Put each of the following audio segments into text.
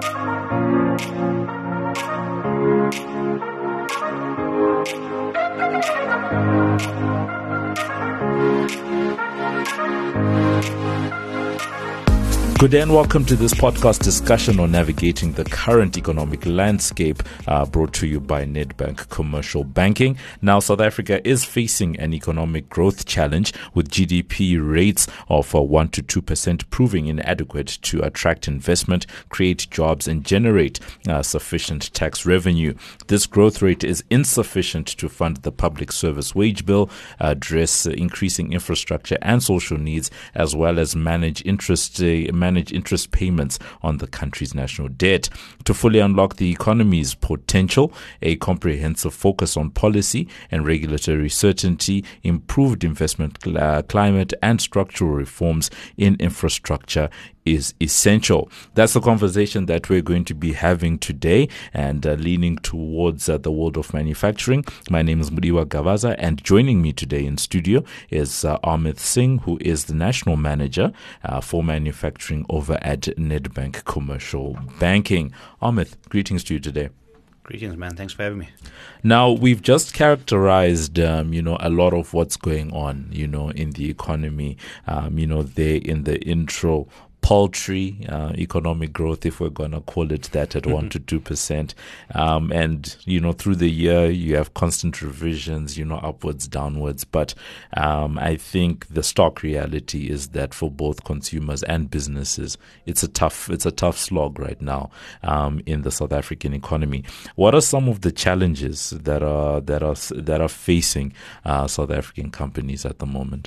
Good day and welcome to this podcast discussion on navigating the current economic landscape, brought to you by Nedbank Commercial Banking. Now, South Africa is facing an economic growth challenge with GDP rates of 1 to 2% proving inadequate to attract investment, create jobs and generate sufficient tax revenue. This growth rate is insufficient to fund the public service wage bill, address increasing infrastructure and social needs, as well as manage interest payments on the country's national debt. To fully unlock the economy's potential, a comprehensive focus on policy and regulatory certainty, improved investment climate, and structural reforms in infrastructure is essential. That's the conversation that we're going to be having today, and leaning towards the world of manufacturing. My name is Mudiwa Gavaza, and joining me today in studio is Amit Singh, who is the National Manager for Manufacturing over at Nedbank Commercial Banking. Amit, greetings to you today. Greetings, man. Thanks for having me. Now, we've just characterized, a lot of what's going on, in the economy, there in the intro. Paltry economic growth, if we're going to call it that, at 1 to 2%. And, through the year, you have constant revisions, upwards, downwards. But I think the stark reality is that for both consumers and businesses, it's a tough slog right now in the South African economy. What are some of the challenges that are facing South African companies at the moment?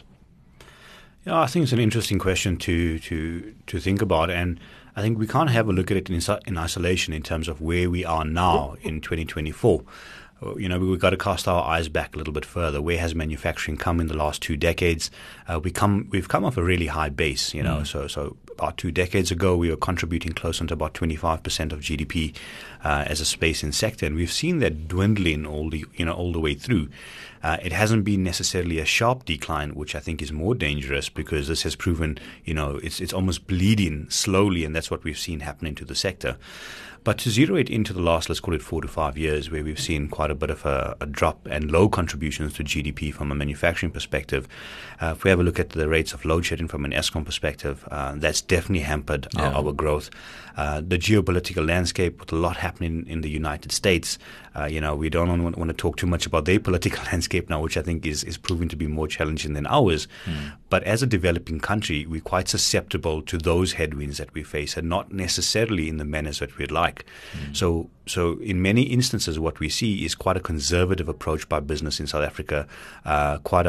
Yeah, I think it's an interesting question to think about, and I think we can't have a look at it in isolation in terms of where we are now in 2024. We've got to cast our eyes back a little bit further. Where has manufacturing come in the last 2 decades? We've come off a really high base, So about 2 decades ago, we were contributing close to about 25% of GDP as a space and sector, and we've seen that dwindling all the way through. It hasn't been necessarily a sharp decline, which I think is more dangerous, because this has proven, it's almost bleeding slowly, and that's what we've seen happening to the sector. But to zero it into the last, let's call it 4 to 5 years, where we've seen quite a bit of a drop and low contributions to GDP from a manufacturing perspective. If we have a look at the rates of load shedding from an Eskom perspective, that's definitely hampered our growth. The geopolitical landscape, with a lot happening in the United States, we don't want to talk too much about their political landscape now, which I think is proving to be more challenging than ours. But as a developing country, we're quite susceptible to those headwinds that we face, and not necessarily in the manners that we'd like. So in many instances, what we see is quite a conservative approach by business in South Africa, quite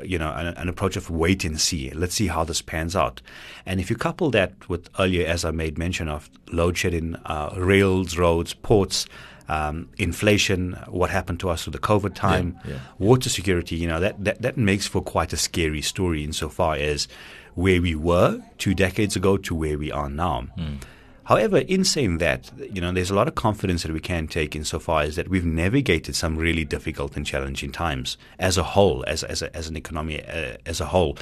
an approach of wait and see. Let's see how this pans out. And if you couple that with earlier, as I made mention of, load shedding, rails, roads, ports, inflation, what happened to us through the COVID time, water security, that makes for quite a scary story insofar as where we were 2 decades ago to where we are now. However, in saying that, there's a lot of confidence that we can take insofar as that we've navigated some really difficult and challenging times as a whole, as an economy as a whole.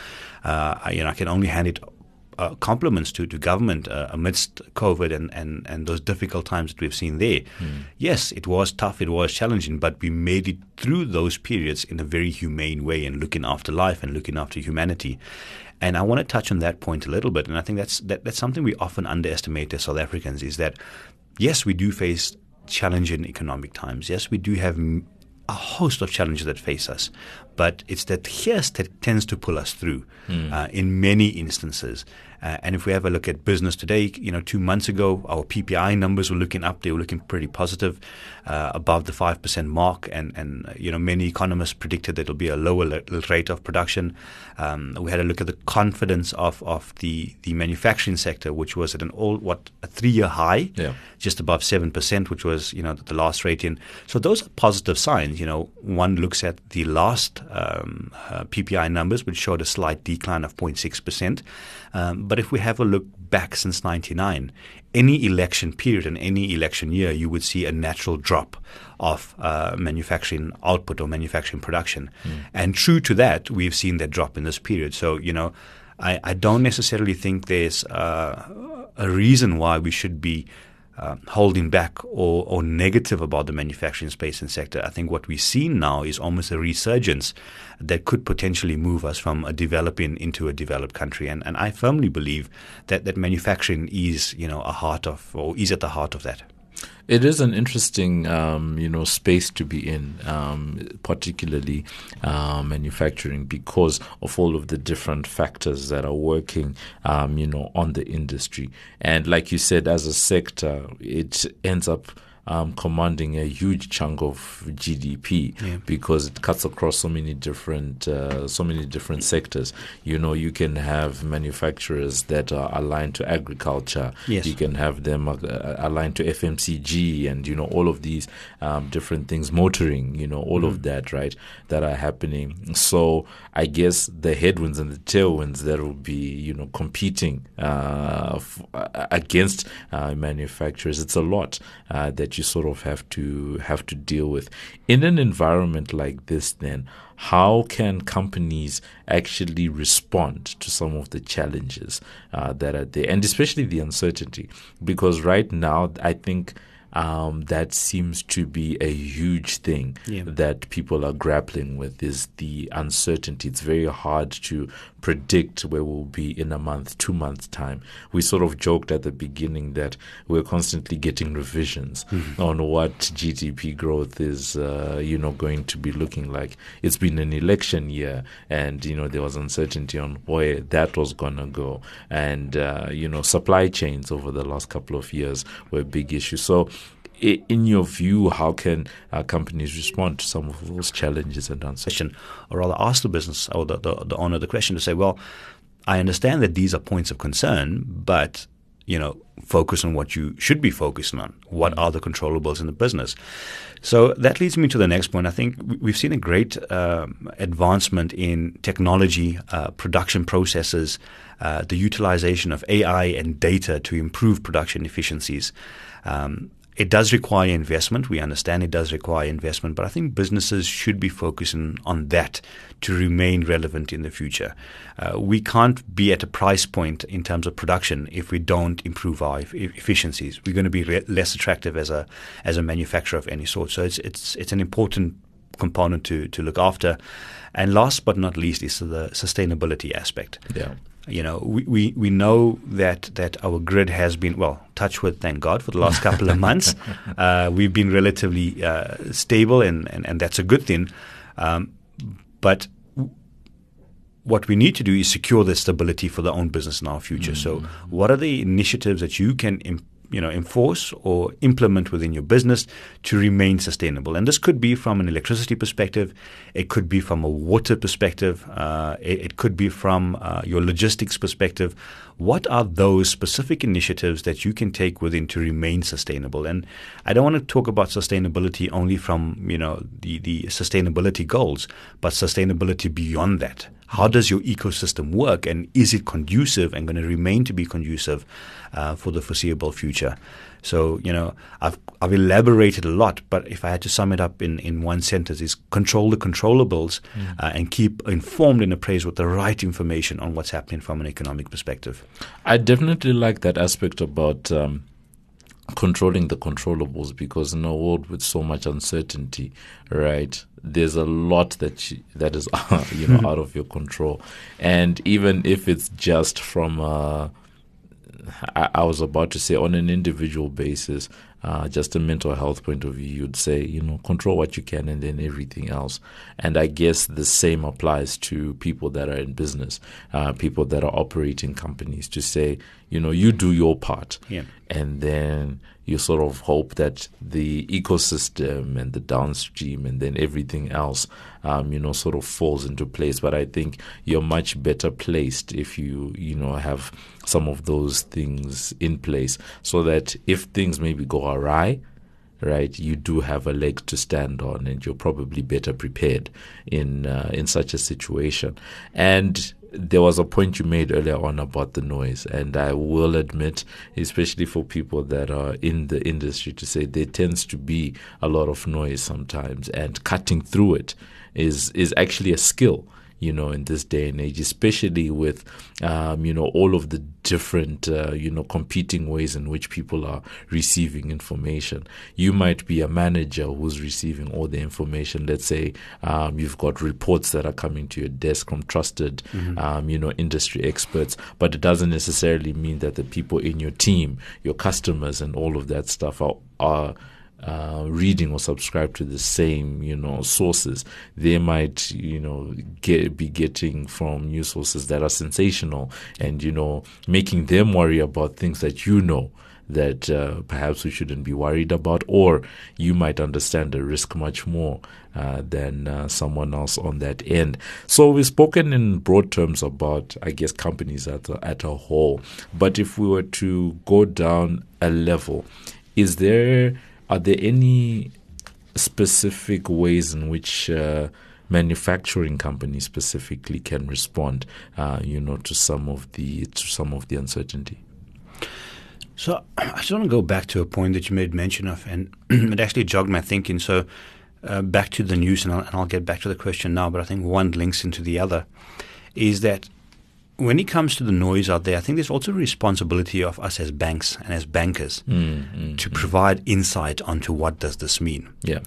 I can only hand it compliments to government amidst COVID and those difficult times that we've seen there. Yes, it was tough, it was challenging, but we made it through those periods in a very humane way, and looking after life and looking after humanity. And I want to touch on that point a little bit, and I think that's something we often underestimate as South Africans, is that, yes, we do face challenging economic times. Yes, we do have a host of challenges that face us, but it's that yes that tends to pull us through in many instances. And if we have a look at business today, 2 months ago, our PPI numbers were looking up. They were looking pretty positive, above the 5% mark. And many economists predicted that it'll be a lower rate of production. We had a look at the confidence of the manufacturing sector, which was at a 3-year high, just above 7%, which was, the last rating. So those are positive signs. One looks at the last PPI numbers, which showed a slight decline of 0.6%. But if we have a look back since 1999, any election period and any election year, you would see a natural drop of manufacturing output or manufacturing production. And true to that, we've seen that drop in this period. So, I don't necessarily think there's a reason why we should be holding back or negative about the manufacturing space and sector. I think what we see now is almost a resurgence that could potentially move us from a developing into a developed country. And I firmly believe that manufacturing is, is at the heart of that. It is an interesting, space to be in, particularly manufacturing, because of all of the different factors that are working, on the industry. And like you said, as a sector, it ends up commanding a huge chunk of GDP because it cuts across so many different sectors. You can have manufacturers that are aligned to agriculture. Yes. You can have them aligned to FMCG and all of these different things, motoring. All of that, right, that are happening. So I guess the headwinds and the tailwinds that will be competing against manufacturers. It's a lot that you sort of have to deal with. In an environment like this, then, how can companies actually respond to some of the challenges that are there, and especially the uncertainty? Because right now, I think that seems to be a huge thing that people are grappling with, is the uncertainty. It's very hard to predict where we'll be in a month, 2 months' time. We sort of joked at the beginning that we're constantly getting revisions on what GDP growth is, going to be looking like. It's been an election year, and, there was uncertainty on where that was going to go. And, supply chains over the last couple of years were a big issue. So, in your view, how can companies respond to some of those challenges and uncertainty? Or rather ask the business or the owner the question to say, well, I understand that these are points of concern, but focus on what you should be focusing on. What are the controllables in the business? So that leads me to the next point. I think we've seen a great advancement in technology, production processes, the utilization of AI and data to improve production efficiencies. It does require investment. We understand it does require investment, but I think businesses should be focusing on that to remain relevant in the future. We can't be at a price point in terms of production if we don't improve our efficiencies. We're going to be less attractive as a manufacturer of any sort. So it's an important component to look after. And last but not least is the sustainability aspect. Yeah. We know that our grid has been, touch wood, thank God, for the last couple of months. We've been relatively stable, and that's a good thing. But what we need to do is secure the stability for the own business in our future. So what are the initiatives that you can enforce or implement within your business to remain sustainable? And this could be from an electricity perspective. It could be from a water perspective. It could be from your logistics perspective. What are those specific initiatives that you can take within to remain sustainable? And I don't want to talk about sustainability only from, the sustainability goals, but sustainability beyond that. How does your ecosystem work, and is it conducive and going to remain to be conducive for the foreseeable future? So, I've elaborated a lot, but if I had to sum it up in one sentence, is control the controllables and keep informed and appraised with the right information on what's happening from an economic perspective. I definitely like that aspect about controlling the controllables, because in a world with so much uncertainty, right, there's a lot that is out of your control. And even if it's just from I was about to say on an individual basis, just a mental health point of view, you'd say, control what you can and then everything else. And I guess the same applies to people that are in business, people that are operating companies, to say, you do your part. Yeah. And then you sort of hope that the ecosystem and the downstream and then everything else, sort of falls into place. But I think you're much better placed if you have some of those things in place, so that if things maybe go awry, right, you do have a leg to stand on, and you're probably better prepared in such a situation. And there was a point you made earlier on about the noise, and I will admit, especially for people that are in the industry, to say there tends to be a lot of noise sometimes, and cutting through it is actually a skill. in this day and age, especially with, all of the different, competing ways in which people are receiving information. You might be a manager who's receiving all the information. Let's say you've got reports that are coming to your desk from trusted, industry experts, but it doesn't necessarily mean that the people in your team, your customers, and all of that stuff are reading or subscribe to the same, sources. They might, be getting from news sources that are sensational and, making them worry about things that that perhaps we shouldn't be worried about, or you might understand the risk much more than someone else on that end. So we've spoken in broad terms about, I guess, companies at a whole. But if we were to go down a level, are there any specific ways in which manufacturing companies specifically can respond, to some of the uncertainty? So I just want to go back to a point that you made mention of, and it actually jogged my thinking. So back to the news, and I'll get back to the question now, but I think one links into the other, is that when it comes to the noise out there, I think there's also a responsibility of us as banks and as bankers to provide insight onto what does this mean. Yeah.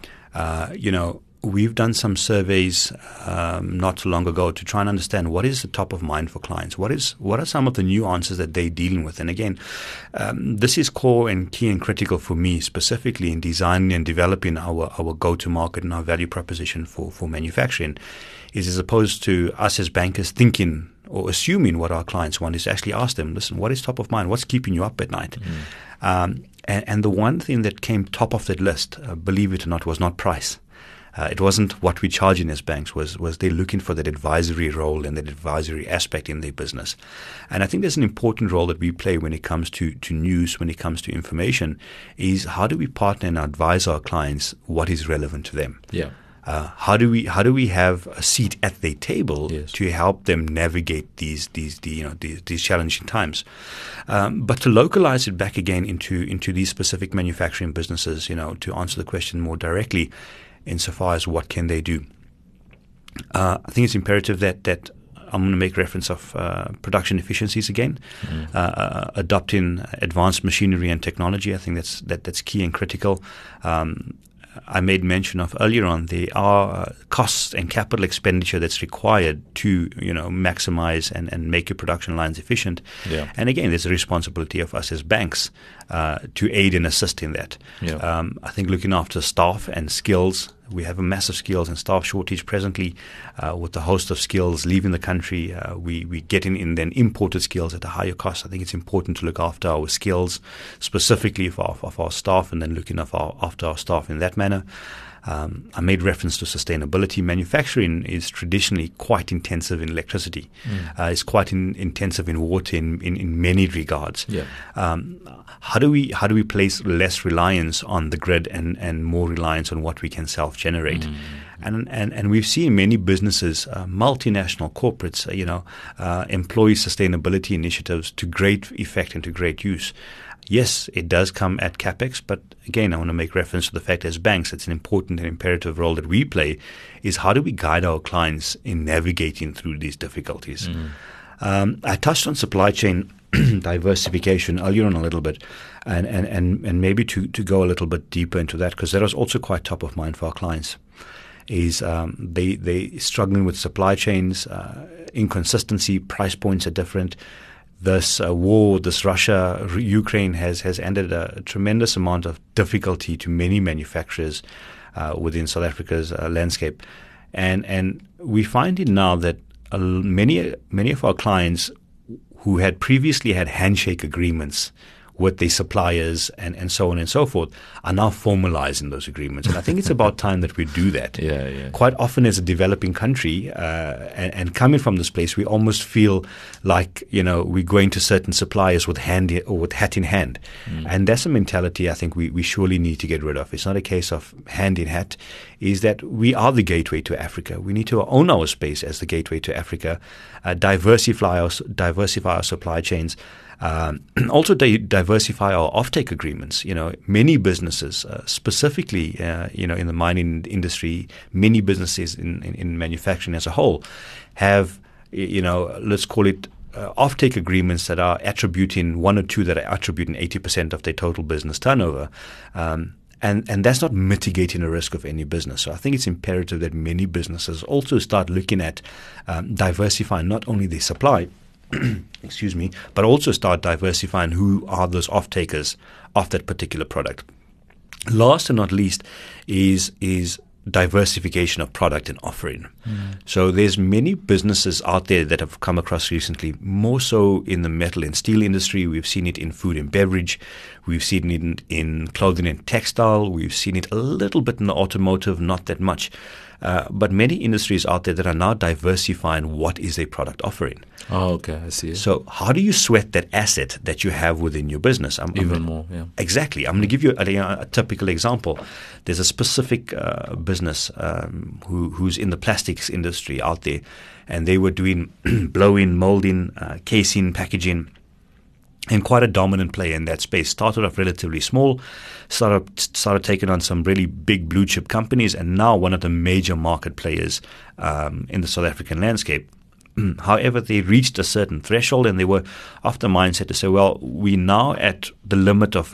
We've done some surveys not too long ago to try and understand what is the top of mind for clients. What are some of the nuances that they're dealing with? And again, this is core and key and critical for me, specifically in designing and developing our go-to-market and our value proposition for manufacturing, is as opposed to us as bankers thinking or assuming what our clients want, is to actually ask them, listen, what is top of mind? What's keeping you up at night? And the one thing that came top of that list, believe it or not, was not price. It wasn't what we're charging as banks, was they looking for that advisory role and that advisory aspect in their business. And I think there's an important role that we play when it comes to news, when it comes to information, is how do we partner and advise our clients what is relevant to them? Yeah. How do we have a seat at their table to help them navigate these challenging times? But to localize it back again into these specific manufacturing businesses, to answer the question more directly, insofar as what can they do? I think it's imperative that I'm going to make reference of production efficiencies again, adopting advanced machinery and technology. I think that's key and critical. I made mention of earlier on, there are costs and capital expenditure that's required to maximize and make your production lines efficient. Yeah. And again, there's a responsibility of us as banks to aid and assist in that. Yeah. I think looking after staff and skills, we have a massive skills and staff shortage presently with the host of skills leaving the country. We getting in then imported skills at a higher cost. I think it's important to look after our skills, specifically of our staff, and then looking after our staff in that manner. I made reference to sustainability. Manufacturing is traditionally quite intensive in electricity. It's quite intensive in water in many regards. Yeah. How do we place less reliance on the grid and more reliance on what we can self-generate? And we've seen many businesses, multinational corporates, employ sustainability initiatives to great effect and to great use. Yes, it does come at CapEx, but again, I want to make reference to the fact as banks, it's an important and imperative role that we play, is how do we guide our clients in navigating through these difficulties? I touched on supply chain diversification earlier on a little bit, and maybe to go a little bit deeper into that, because that was also quite top of mind for our clients, is they struggling with supply chains, inconsistency, price points are different. This war, this Russia-Ukraine has added a tremendous amount of difficulty to many manufacturers within South Africa's landscape. And we find it now that many of our clients who had previously had handshake agreements with their suppliers and so on and so forth are now formalizing those agreements. And I think it's about time that we do that. Yeah. Quite often as a developing country and coming from this place, we almost feel like, we're going to certain suppliers with hat in hand. And that's a mentality I think we surely need to get rid of. It's not a case of hand in hat, is that we are the gateway to Africa. We need to own our space as the gateway to Africa, diversify our supply chains. Also, diversify our offtake agreements. Many businesses, specifically, in the mining industry, many businesses in manufacturing as a whole have, let's call it offtake agreements that are attributing one or two that are attributing 80% of their total business turnover. And that's not mitigating the risk of any business. So I think it's imperative that many businesses also start looking at diversifying not only their supply, excuse me, but also start diversifying who are those off-takers of that particular product. Last and not least is diversification of product and offering. So there's many businesses out there that have come across recently, more so in the metal and steel industry. We've seen it in food and beverage. We've seen it in clothing and textile. We've seen it a little bit in the automotive, not that much. But many industries out there that are now diversifying what is a product offering. Oh, okay, I see. So how do you sweat that asset that you have within your business? Even more, yeah. Exactly. I'm going to give you a typical example. There's a specific business who's in the plastics industry out there, and they were doing blowing, molding, casing, packaging, and quite a dominant player in that space. Started off relatively small, started taking on some really big blue chip companies, and now one of the major market players in the South African landscape. However, they reached a certain threshold, and they were of the mindset to say, well, we're now at the limit of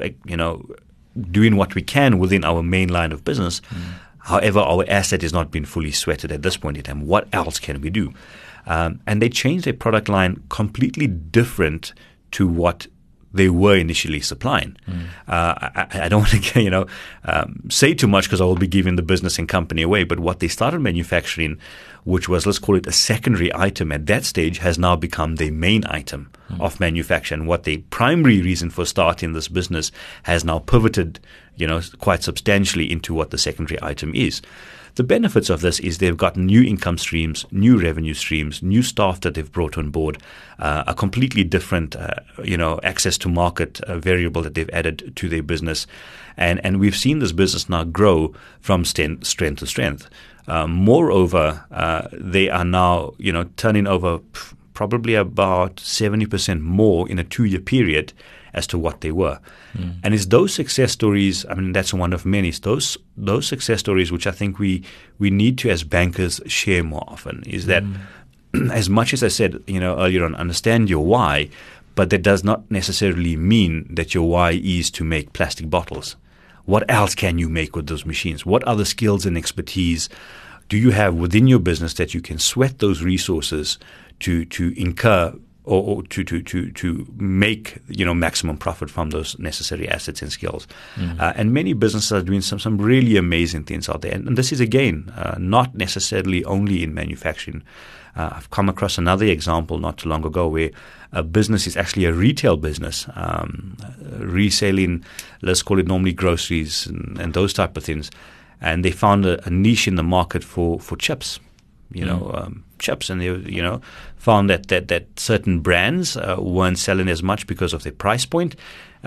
doing what we can within our main line of business. However, our asset is not being fully sweated at this point in time. What else can we do? And they changed their product line completely different to what they were initially supplying. I don't want to say too much because I will be giving the business and company away, but what they started manufacturing, which was, let's call it a secondary item at that stage, has now become their main item of manufacture. And what the primary reason for starting this business has now pivoted, quite substantially into what the secondary item is. The benefits of this is they've got new income streams, new revenue streams, new staff that they've brought on board, a completely different, access to market variable that they've added to their business. And we've seen this business now grow from strength to strength. Moreover, they are now, turning over probably about 70% more in a 2-year period as to what they were. And it's those success stories, that's one of many. It's those success stories which I think we need to, as bankers, share more often, is that as much as I said, earlier on, understand your why, but that does not necessarily mean that your why is to make plastic bottles. What else can you make with those machines? What other skills and expertise do you have within your business that you can sweat those resources to incur or to make maximum profit from those necessary assets and skills? And many businesses are doing some really amazing things out there. And this is, again, not necessarily only in manufacturing. I've come across another example not too long ago where a business is actually a retail business, reselling, let's call it normally groceries and those type of things. And they found a niche in the market for chips. Chips, and they found that certain brands weren't selling as much because of their price point.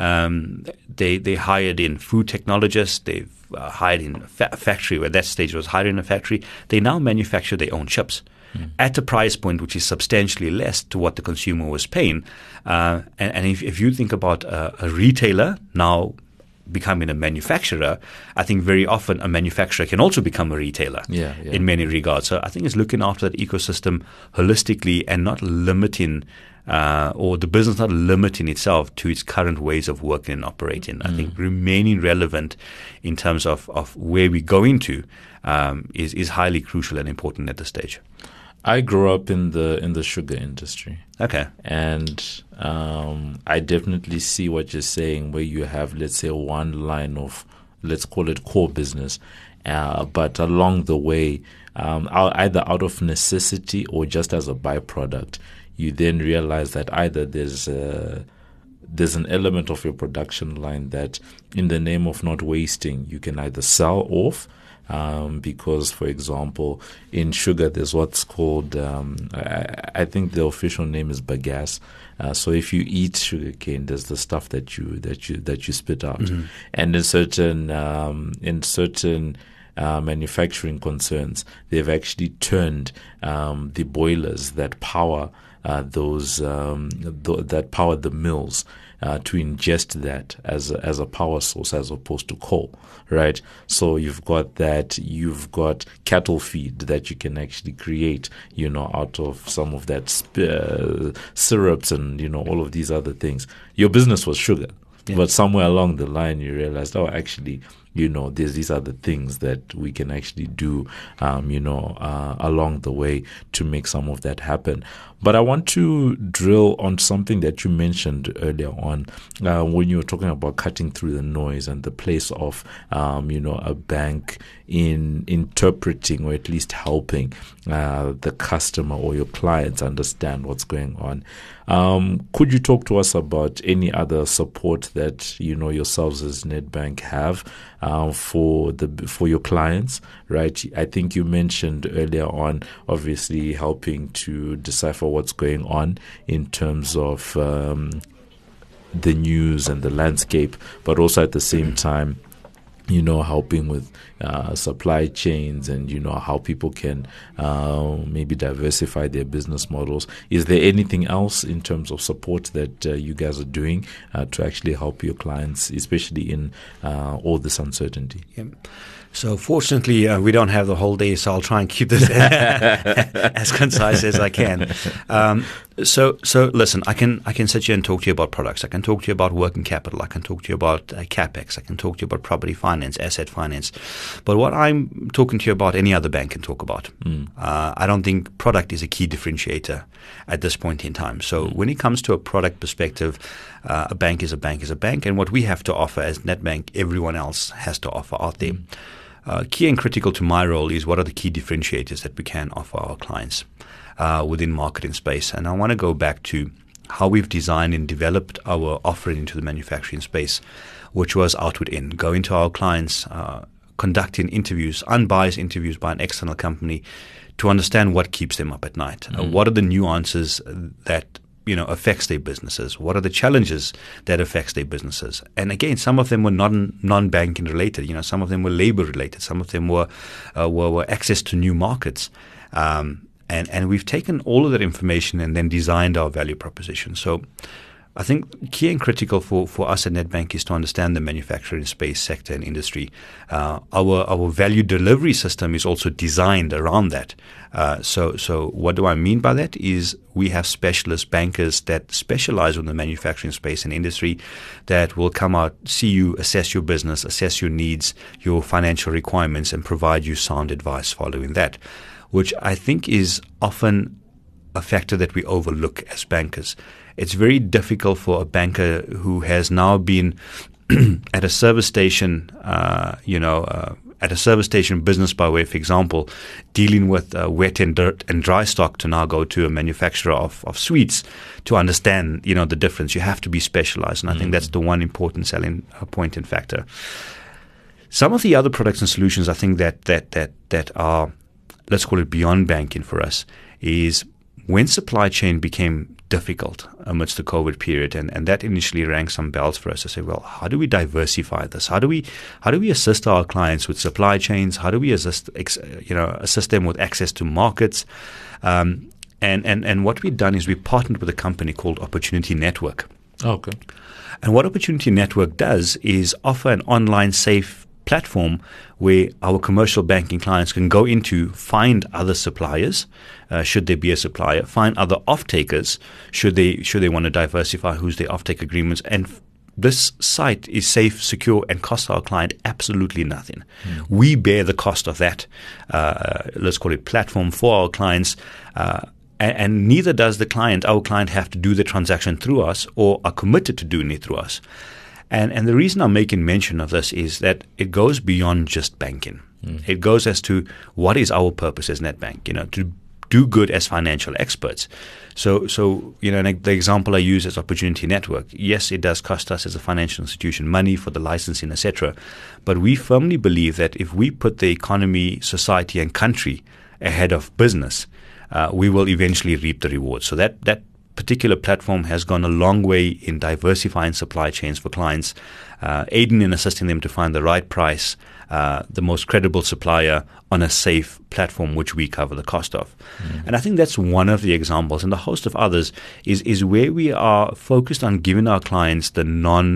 They hired in food technologists. They've hired in a factory. At that stage, was hired in a factory. They now manufacture their own chips at a price point which is substantially less to what the consumer was paying. And if you think about a retailer now becoming a manufacturer, I think very often a manufacturer can also become a retailer in many regards. So I think it's looking after that ecosystem holistically and not limiting or the business not limiting itself to its current ways of working and operating. I think remaining relevant in terms of where we're going to is highly crucial and important at this stage. I grew up in the sugar industry. Okay. And I definitely see what you're saying, where you have, let's say, one line of, let's call it core business, but along the way, either out of necessity or just as a byproduct, you then realize that either there's an element of your production line that, in the name of not wasting, you can either sell off. Because, for example, in sugar, there's what's called, I think the official name is bagasse. So if you eat sugarcane, there's the stuff that you spit out. And in certain manufacturing concerns, they've actually turned the boilers that power those that powered the mills to ingest that as a power source as opposed to coal, right? So you've got that, you've got cattle feed that you can actually create, out of some of that syrups and, all of these other things. Your business was sugar. Yeah. But somewhere along the line, you realized, actually, there's these other things that we can actually do, along the way to make some of that happen. But I want to drill on something that you mentioned earlier on when you were talking about cutting through the noise and the place of, a bank in interpreting or at least helping the customer or your clients understand what's going on. Could you talk to us about any other support that, yourselves as Nedbank have for your clients, right? I think you mentioned earlier on, obviously helping to decipher what's going on in terms of the news and the landscape, but also at the same time, helping with supply chains and, how people can maybe diversify their business models. Is there anything else in terms of support that you guys are doing to actually help your clients, especially in all this uncertainty? Yeah. So fortunately, we don't have the whole day, so I'll try and keep this as concise as I can. So listen, I can sit here and talk to you about products. I can talk to you about working capital. I can talk to you about capex. I can talk to you about property finance, asset finance. But what I'm talking to you about, any other bank can talk about. I don't think product is a key differentiator at this point in time. So when it comes to a product perspective, a bank is a bank is a bank, and what we have to offer as Nedbank, everyone else has to offer out there. Key and critical to my role is what are the key differentiators that we can offer our clients within marketing space. And I want to go back to how we've designed and developed our offering into the manufacturing space, which was outward in, going to our clients, conducting interviews, unbiased interviews by an external company to understand what keeps them up at night. What are the nuances that affects their businesses? What are the challenges that affects their businesses? And again, some of them were non-banking related. Some of them were labor related. Some of them were access to new markets. And we've taken all of that information and then designed our value proposition. So I think key and critical for us at Nedbank is to understand the manufacturing space, sector, and industry. Our value delivery system is also designed around that. So what do I mean by that? Is we have specialist bankers that specialize in the manufacturing space and industry that will come out, see you, assess your business, assess your needs, your financial requirements, and provide you sound advice following that, which I think is often a factor that we overlook as bankers. It's very difficult for a banker who has now been at a service station, at a service station business, by way of example, dealing with wet and dirt and dry stock, to now go to a manufacturer of sweets to understand, the difference. You have to be specialized, and I think that's the one important selling point and factor. Some of the other products and solutions I think that are, let's call it beyond banking for us, is when supply chain became difficult amidst the COVID period, and that initially rang some bells for us to say, well, how do we diversify this? How do we assist our clients with supply chains? How do we assist them with access to markets? And what we've done is we partnered with a company called Opportunity Network. Okay. And what Opportunity Network does is offer an online safe platform where our commercial banking clients can go into, find other suppliers, should there be a supplier, find other off-takers, should they want to diversify who's their off-take agreements. And this site is safe, secure, and costs our client absolutely nothing. We bear the cost of that, let's call it platform, for our clients, and neither does our client have to do the transaction through us or are committed to doing it through us. And the reason I'm making mention of this is that it goes beyond just banking. It goes as to what is our purpose as Nedbank, to do good as financial experts. So the example I use is Opportunity Network. Yes, it does cost us as a financial institution money for the licensing, etc. But we firmly believe that if we put the economy, society, and country ahead of business, we will eventually reap the rewards. So that particular platform has gone a long way in diversifying supply chains for clients, aiding in assisting them to find the right price, the most credible supplier on a safe platform, which we cover the cost of. And I think that's one of the examples, and a host of others is where we are focused on giving our clients the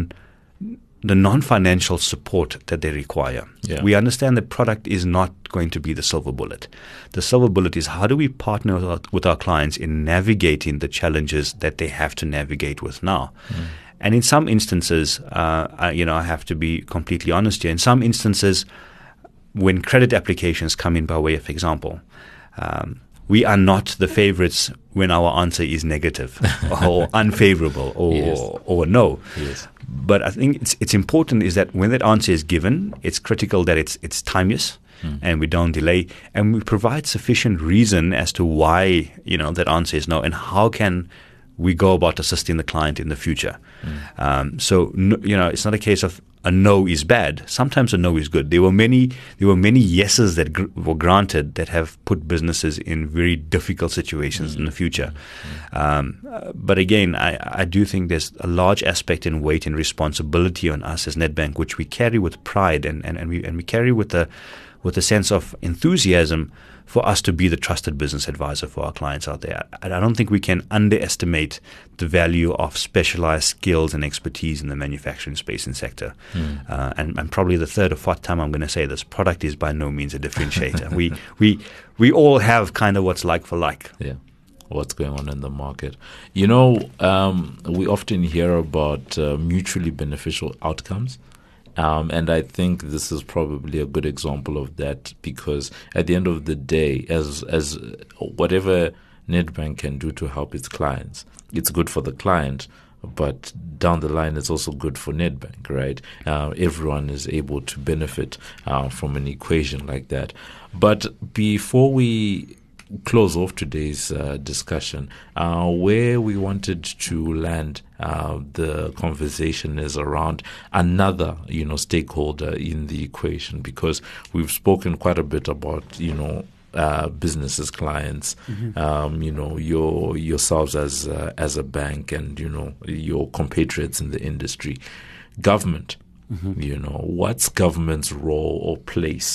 non-financial support that they require. Yeah. We understand that product is not going to be the silver bullet. The silver bullet is how do we partner with our clients in navigating the challenges that they have to navigate with now. And in some instances, I have to be completely honest here. In some instances, when credit applications come in by way of example, we are not the favorites when our answer is negative or unfavorable or no. Yes. But I think it's important is that when that answer is given, it's critical that it's timeless and we don't delay, and we provide sufficient reason as to why that answer is no, and how can we go about assisting the client in the future. So it's not a case of a no is bad. Sometimes a no is good. There were many yeses that were granted that have put businesses in very difficult situations in the future. But again, I do think there's a large aspect and weight and responsibility on us as Nedbank, which we carry with pride and we carry with a sense of enthusiasm for us to be the trusted business advisor for our clients out there. I don't think we can underestimate the value of specialized skills and expertise in the manufacturing space and sector. And probably the third or fourth time I'm going to say this, product is by no means a differentiator. we all have kind of what's like for like. Yeah. What's going on in the market. We often hear about mutually beneficial outcomes. And I think this is probably a good example of that, because at the end of the day, as whatever Nedbank can do to help its clients, it's good for the client, but down the line, it's also good for Nedbank, right? Everyone is able to benefit from an equation like that. But before we close off today's discussion, where we wanted to land the conversation is around another, stakeholder in the equation, because we've spoken quite a bit about, businesses, clients, yourselves as a bank, and your compatriots in the industry, government. What's government's role or place,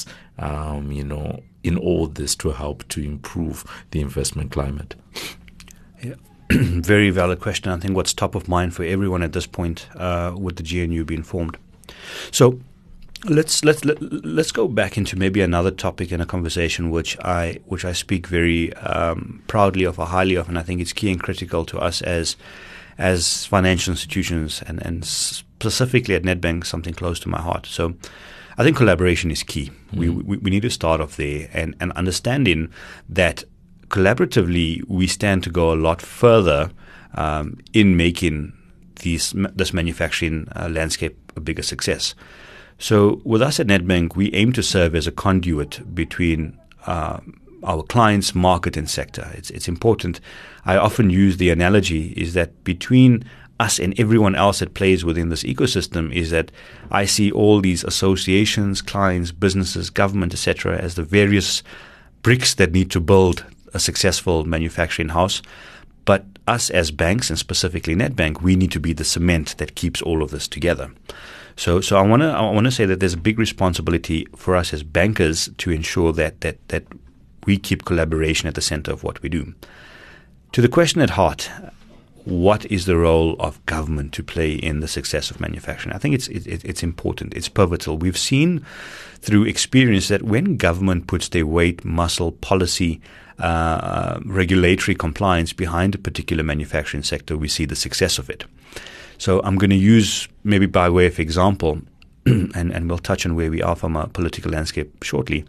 in all this to help to improve the investment climate? Yeah. Very valid question. I think what's top of mind for everyone at this point with the GNU being formed. So let's go back into maybe another topic in a conversation which I speak very proudly of or highly of, and I think it's key and critical to us as financial institutions and specifically at Nedbank, something close to my heart. So I think collaboration is key. We need to start off there and understanding that collaboratively we stand to go a lot further in making this manufacturing landscape a bigger success. So with us at Nedbank, we aim to serve as a conduit between our clients, market, and sector. It's important. I often use the analogy is that between us and everyone else that plays within this ecosystem is that I see all these associations, clients, businesses, government, etc., as the various bricks that need to build a successful manufacturing house. But us as banks, and specifically Nedbank, we need to be the cement that keeps all of this together. So I want to say that there's a big responsibility for us as bankers to ensure that we keep collaboration at the center of what we do. To the question at heart, what is the role of government to play in the success of manufacturing? I think it's important. It's pivotal. We've seen through experience that when government puts their weight, muscle, policy, regulatory compliance behind a particular manufacturing sector, we see the success of it. So I'm going to use, maybe by way of example, and we'll touch on where we are from a political landscape shortly.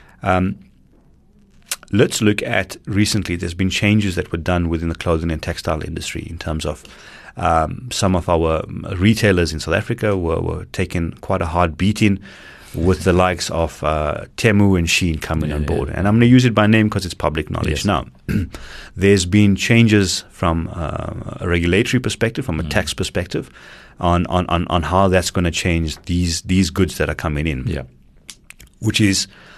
Let's look at recently there's been changes that were done within the clothing and textile industry in terms of some of our retailers in South Africa were taking quite a hard beating with the likes of Temu and Shein coming on board. And I'm going to use it by name because it's public knowledge. Yes. Now, there's been changes from a regulatory perspective, from a tax perspective, on how that's going to change these goods that are coming in. Yeah. Which is,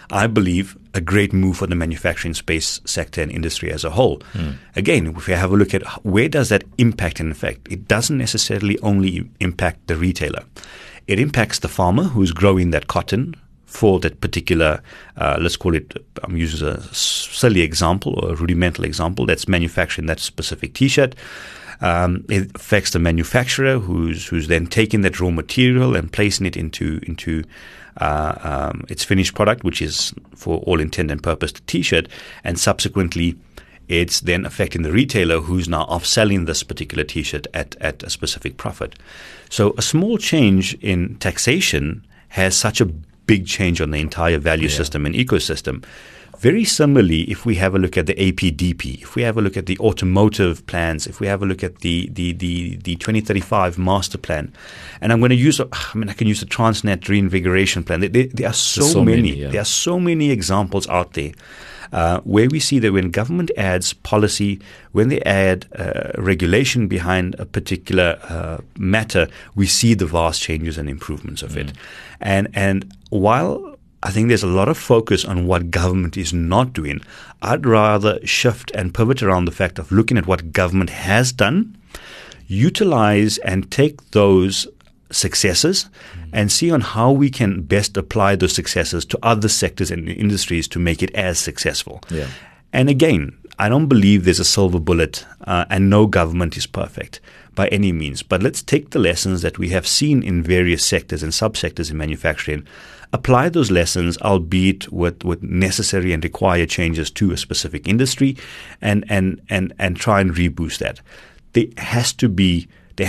I believe, a great move for the manufacturing space sector and industry as a whole. Again, if we have a look at where does that impact in effect, it doesn't necessarily only impact the retailer. It impacts the farmer who's growing that cotton for that particular, let's call it, I'm using a silly example or a rudimental example, that's manufacturing that specific T-shirt. It affects the manufacturer who's then taking that raw material and placing it into its finished product, which is for all intent and purpose the T-shirt, and subsequently it's then affecting the retailer who's now off-selling this particular T-shirt at a specific profit. So a small change in taxation has such a big change on the entire value system and ecosystem. Very similarly, if we have a look at the APDP, if we have a look at the automotive plans, if we have a look at the 2035 master plan, and I'm going to use, I can use the Transnet reinvigoration plan. There are so many. There are so many examples out there where we see that when government adds policy, when they add regulation behind a particular matter, we see the vast changes and improvements of it. And while I think there's a lot of focus on what government is not doing, I'd rather shift and pivot around the fact of looking at what government has done, utilize and take those successes and see on how we can best apply those successes to other sectors and industries to make it as successful. And again, I don't believe there's a silver bullet and no government is perfect by any means. But let's take the lessons that we have seen in various sectors and subsectors in manufacturing, apply those lessons, albeit with necessary and required changes to a specific industry, and try and reboost that. There has to be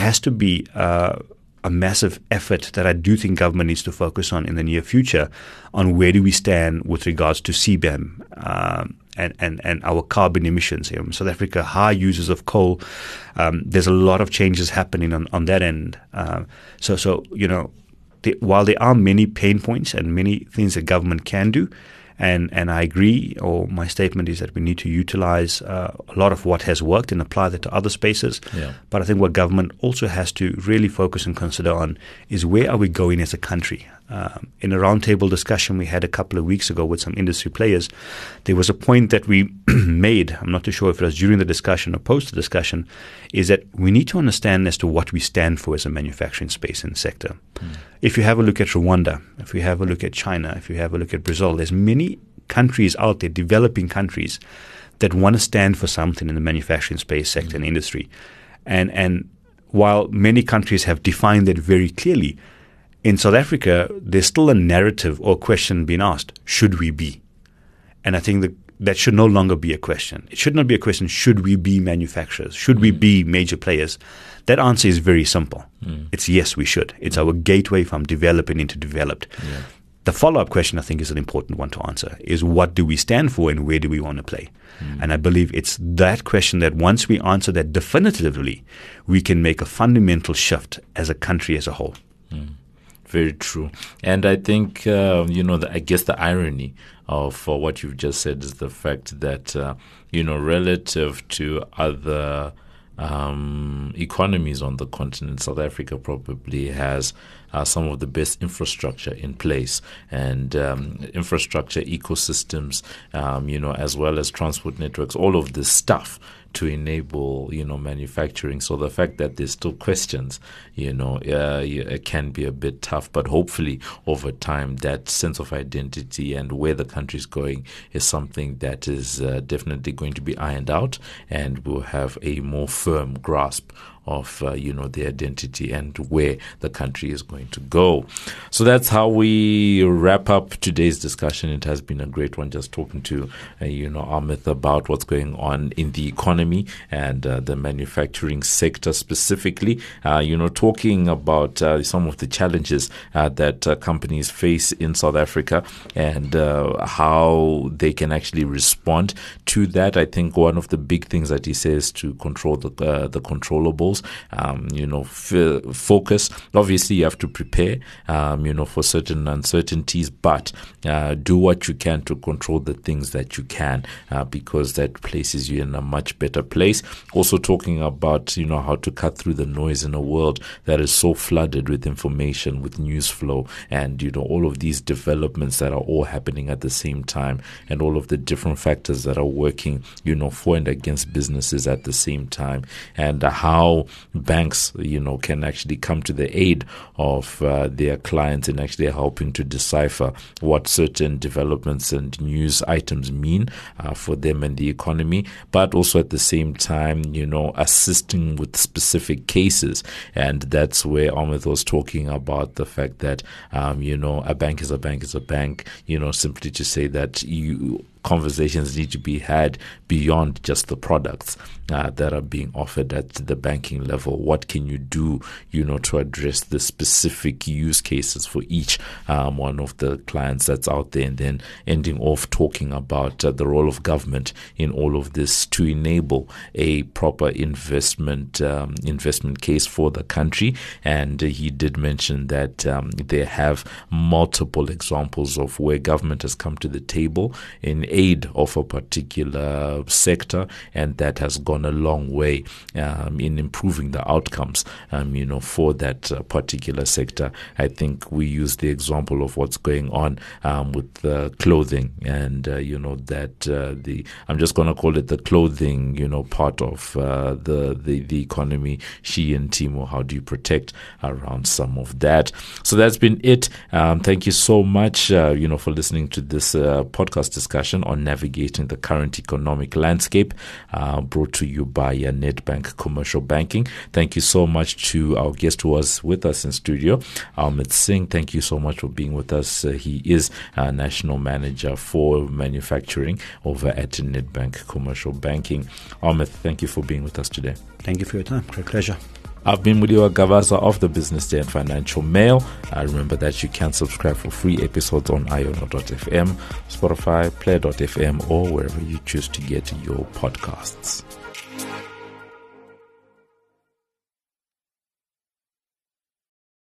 a massive effort that I do think government needs to focus on in the near future on where do we stand with regards to CBAM and our carbon emissions here. South Africa, high users of coal. There's a lot of changes happening on that end. So while there are many pain points and many things that government can do, and I agree, or my statement is that we need to utilize a lot of what has worked and apply that to other spaces. But I think what government also has to really focus and consider on is where are we going as a country. In a roundtable discussion we had a couple of weeks ago with some industry players, there was a point that we made, I'm not too sure if it was during the discussion or post the discussion, is that we need to understand as to what we stand for as a manufacturing space and sector. If you have a look at Rwanda, if you have a look at China, if you have a look at Brazil, there's many countries out there, developing countries, that want to stand for something in the manufacturing space sector and industry. And while many countries have defined that very clearly, in South Africa, there's still a narrative or question being asked, should we be? And I think that should no longer be a question. It should not be a question, should we be manufacturers? Should we be major players? That answer is very simple. It's yes, we should. It's our gateway from developing into developed. The follow-up question, I think, is an important one to answer, is what do we stand for and where do we want to play? And I believe it's that question that once we answer that definitively, we can make a fundamental shift as a country as a whole. Very true. And I think, I guess the irony of what you've just said is the fact that, relative to other economies on the continent, South Africa probably has some of the best infrastructure in place, and infrastructure ecosystems, as well as transport networks, all of this stuff to enable, manufacturing. So the fact that there's still questions, it can be a bit tough, but hopefully over time that sense of identity and where the country's going is something that is definitely going to be ironed out, and we'll have a more firm grasp of, the identity and where the country is going to go. So that's how we wrap up today's discussion. It has been a great one, just talking to, Amit about what's going on in the economy and the manufacturing sector specifically, talking about some of the challenges that companies face in South Africa and how they can actually respond to that. I think one of the big things that he says to control the controllables, those, focus. Obviously, you have to prepare, for certain uncertainties, but do what you can to control the things that you can, because that places you in a much better place. Also talking about, how to cut through the noise in a world that is so flooded with information, with news flow, and, all of these developments that are all happening at the same time, and all of the different factors that are working, for and against businesses at the same time, and how banks, can actually come to the aid of their clients in actually helping to decipher what certain developments and news items mean for them and the economy, but also at the same time, assisting with specific cases. And that's where Ahmed was talking about the fact that, a bank is a bank is a bank, simply to say that conversations need to be had beyond just the products that are being offered at the banking level. What can you do, to address the specific use cases for each one of the clients that's out there, and then ending off talking about the role of government in all of this to enable a proper investment case for the country. And he did mention that they have multiple examples of where government has come to the table in aid of a particular sector, and that has gone a long way in improving the outcomes, for that particular sector. I think we use the example of what's going on with clothing, and I'm just going to call it the clothing, part of the economy. She and Timo, how do you protect around some of that? So that's been it. Thank you so much, for listening to this podcast discussion on navigating the current economic landscape, brought to you by Nedbank Commercial Banking. Thank you so much to our guest who was with us in studio, Ahmed Singh. Thank you so much for being with us. He is National Manager for Manufacturing over at Nedbank Commercial Banking. Ahmed, thank you for being with us today. Thank you for your time. Great pleasure. I've been Mudiwa Gavaza of the Business Day and Financial Mail. Remember that you can subscribe for free episodes on iono.fm, Spotify, Player.fm, or wherever you choose to get your podcasts.